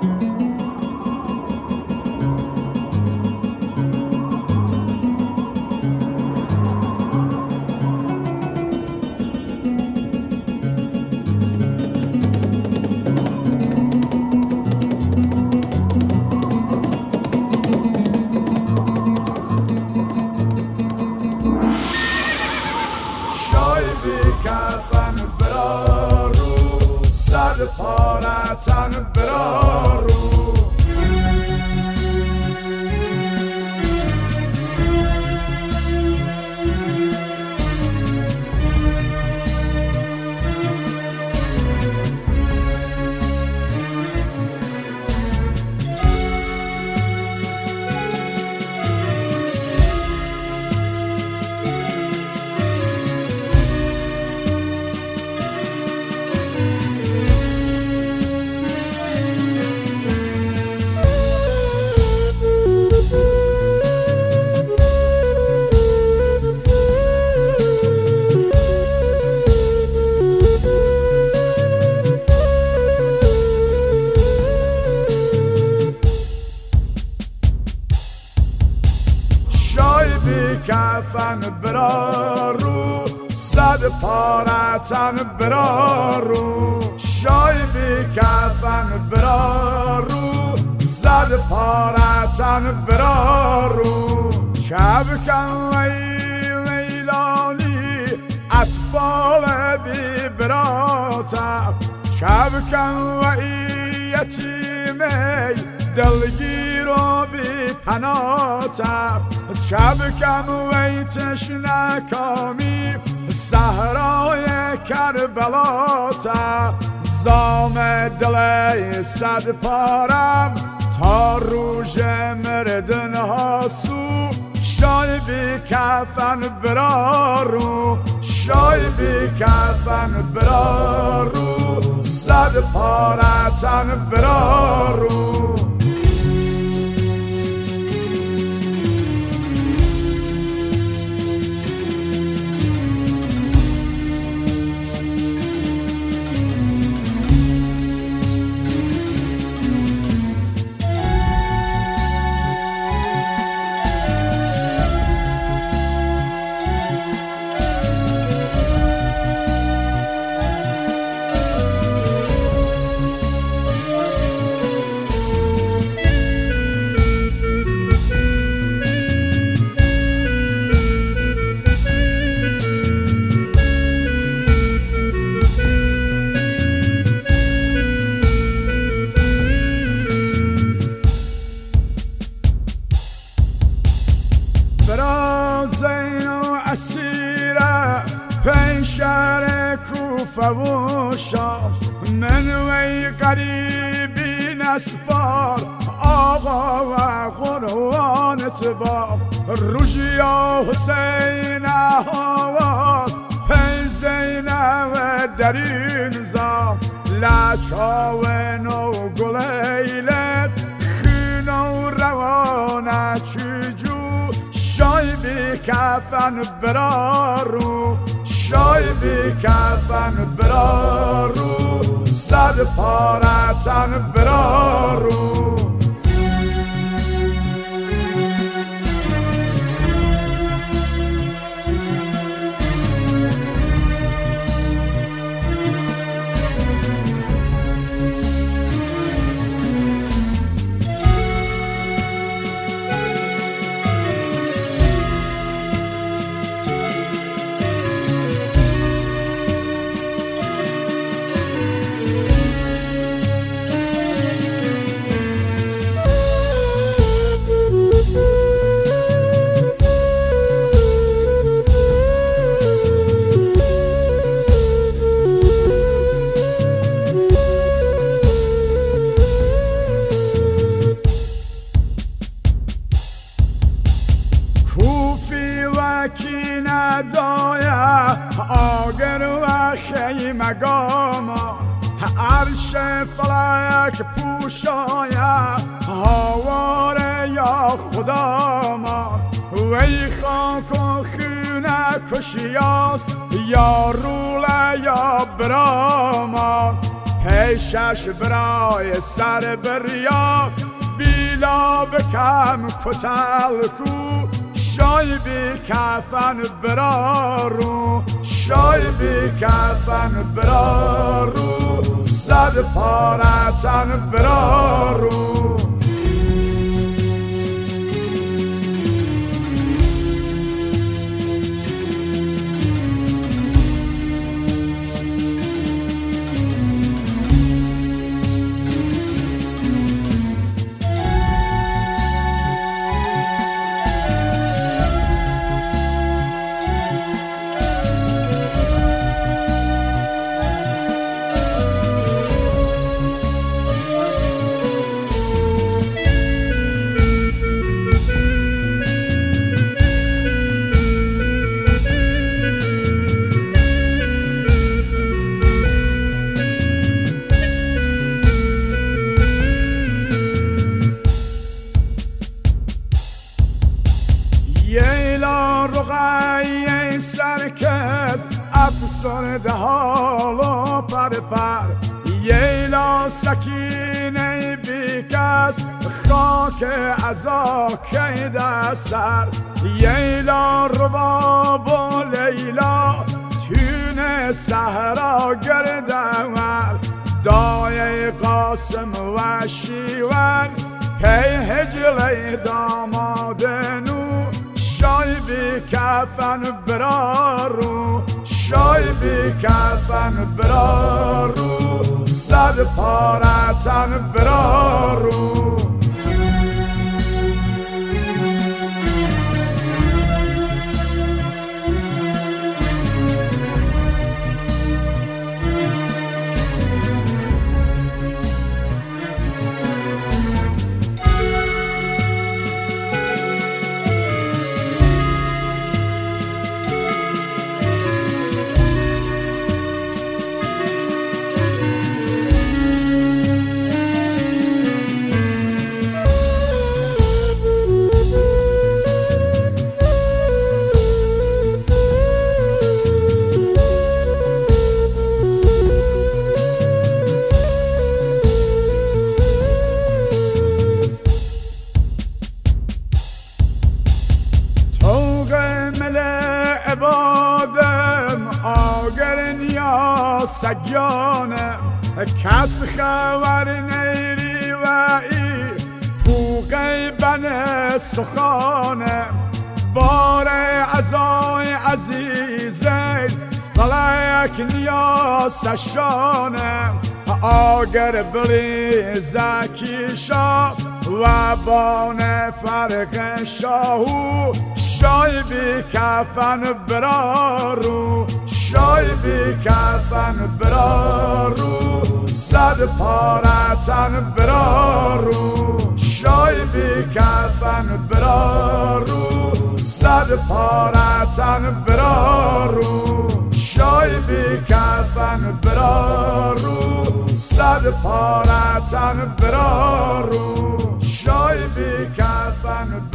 کفن برارو صد پارتن برارو کفن برارو صد پارتن برارو شای بی کفن برارو صد پارتن برارو شب کن ویلانی اطفال بی براتم شب کن یتیمی دلگیر و بی پناتم شب کم وی تشنه کامی صحرای کربلاتم زام دل صد پارم تا روژ مردن هاسو شای بی کفن برارو شای بی کفن برارو صد پارتن برارو زین و اسیره پیشر کوفه و شام من وی قریبی نسپار آقا و قرآن اتبار روژیا حسین هوا پی زینه و درین زام لچا و نو گلیلت خین و روانه چجو شای بی کفن برارو شای بی کفن برارو صد پارتن برارو آگر و خیمگاما عرش فلک پوشایا هواره یا خدا ما وی خاک و خونه کشیاست یا روله یا براما پیشش برای سر بریا بیلا بکم کتل کو شای بی کفن برارو شای بی کفن برارو صد پارتن برارو ییلا رقیه سرکز افسرده حالا پر پر ییلا سکینه بیکس خاک ازا کیده سر ییلا رباب و لیلا تون صحرا گرده ور دایه قاسم و شیون پی هجله دامادنو شای بی کفن برارو شای بی کفن برارو صد پارتن برارو عبادم آگرن یا سجانم کس خبر نیری و ای پوقی بن سخانم بار عزای عزیزه فلک نیا سشانم آگر بلی زکی شاه و بان فرق شاهو شای بی کفن برارو شای بی کفن برارو صد پارتن برارو شای بی کفن برارو صد پارتن برارو شای بی کفن برارو صد پارتن برارو شای بی کفن